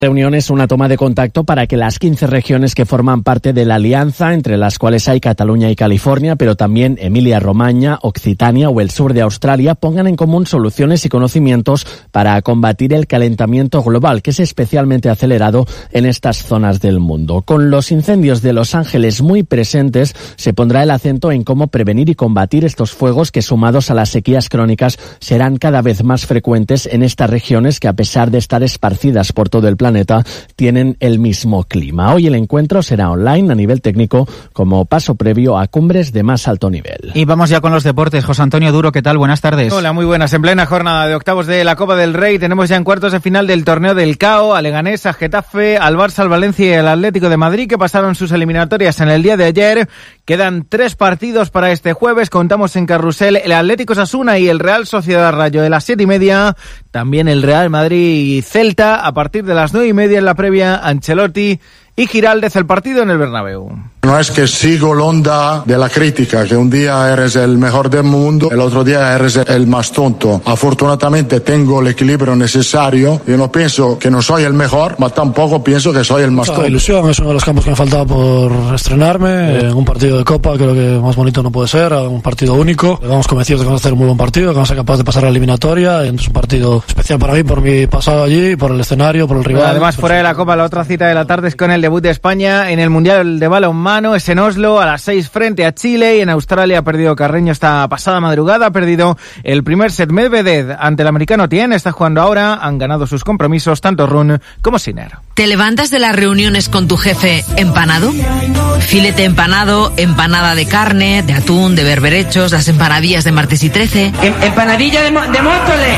reunión es una toma de contacto para que las 15 regiones que forman parte de la alianza, entre las cuales hay Cataluña y California, pero también Emilia-Romaña, Occitania o el sur de Australia, pongan en común soluciones y conocimientos para combatir el calentamiento global, que es especialmente acelerado en estas zonas del mundo. Con los incendios de Los Ángeles muy presentes, se pondrá el acento en cómo prevenir y combatir estos fuegos que, sumados a las sequías crónicas, serán cada vez más frecuentes en estas regiones que, a pesar de estar esparcidas por todo el planeta, tienen el mismo clima. Hoy el encuentro será online a nivel técnico como paso previo a cumbres de más alto nivel. Y vamos ya con los deportes. José Antonio Duro, ¿qué tal? Buenas tardes. Hola, muy buenas. En plena jornada de octavos de la Copa del Rey tenemos ya en cuartos de final del torneo del CAO a Leganés, a Getafe, al Barça, al Valencia y al Atlético de Madrid, que pasaron sus eliminatorias en el día de ayer. Quedan 3 partidos para este jueves. Contamos en carrusel el Atlético Osasuna y el Real Sociedad Rayo de las 7:30. También el Real Madrid y Celta a partir de las 9:30 en la previa. Ancelotti y Giraldez, el partido en el Bernabéu. No es que sigo la onda de la crítica, que un día eres el mejor del mundo, el otro día eres el más tonto. Afortunadamente tengo el equilibrio necesario. Yo no pienso que no soy el mejor, pero tampoco pienso que soy el más tonto. La ilusión es uno de los campos que me faltaba por estrenarme. En un partido de Copa creo que más bonito no puede ser, un partido único. Vamos convencidos de que vamos a hacer un muy buen partido, que vamos a ser capaces de pasar a la eliminatoria. Es un partido especial para mí, por mi pasado allí, por el escenario, por el rival. Además, fuera de la Copa, la otra cita de la tarde es con el debut de España en el Mundial de Balonmano. Es en Oslo a las 6 frente a Chile, y en Australia ha perdido Carreño esta pasada madrugada. Ha perdido el primer set Medvedev ante el americano Tien. Está jugando ahora. Han ganado sus compromisos tanto Run como Sinner. ¿Te levantas de las reuniones con tu jefe empanado? Filete empanado, empanada de carne, de atún, de berberechos, las empanadillas de martes y 13. Empanadilla de Móstoles.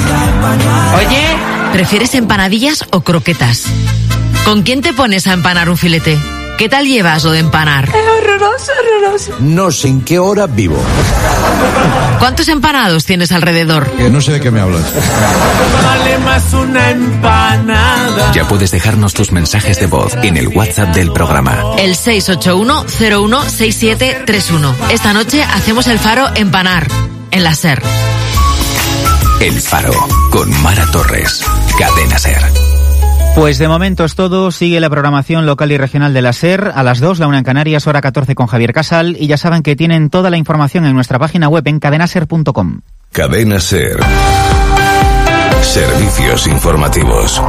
Oye, ¿prefieres empanadillas o croquetas? ¿Con quién te pones a empanar un filete? ¿Qué tal llevas lo de empanar? Es horroroso, horroroso. No sé en qué hora vivo. ¿Cuántos empanados tienes alrededor? Que no sé de qué me hablas. Vale más una empanada. Ya puedes dejarnos tus mensajes de voz en el WhatsApp del programa. El 681-016731. Esta noche hacemos el Faro empanar, en la SER. El Faro, con Mara Torres. Cadena SER. Pues de momento es todo. Sigue la programación local y regional de la SER. A las 2, la 1 en Canarias, hora 14 con Javier Casal. Y ya saben que tienen toda la información en nuestra página web en cadenaser.com. Cadena SER. Servicios informativos.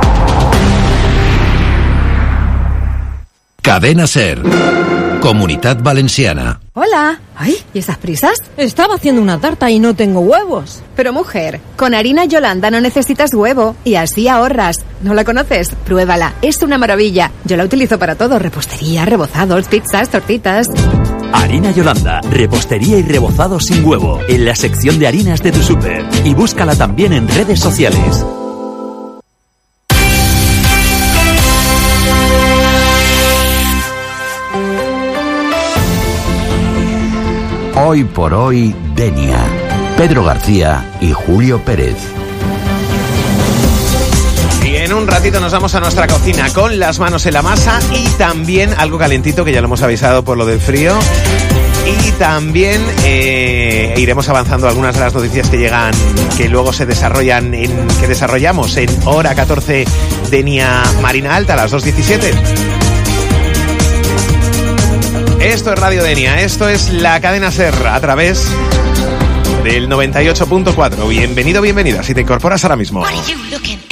Cadena SER. Comunitat Valenciana. Hola. Ay, ¿y esas prisas? Estaba haciendo una tarta y no tengo huevos. Pero mujer, con harina Yolanda no necesitas huevo y así ahorras. ¿No la conoces? Pruébala, es una maravilla. Yo la utilizo para todo: repostería, rebozados, pizzas, tortitas. Harina Yolanda, repostería y rebozado sin huevo, en la sección de harinas de tu súper. Y búscala también en redes sociales. Hoy por hoy, Denia. Pedro García y Julio Pérez. Y en un ratito nos vamos a nuestra cocina con las manos en la masa y también algo calentito, que ya lo hemos avisado por lo del frío. Y también iremos avanzando algunas de las noticias que llegan, que luego se desarrollan que desarrollamos en hora 14 Denia Marina Alta a las 2:17. Esto es Radio Denia, esto es la cadena SER a través del 98.4. Bienvenido, bienvenida, si te incorporas ahora mismo.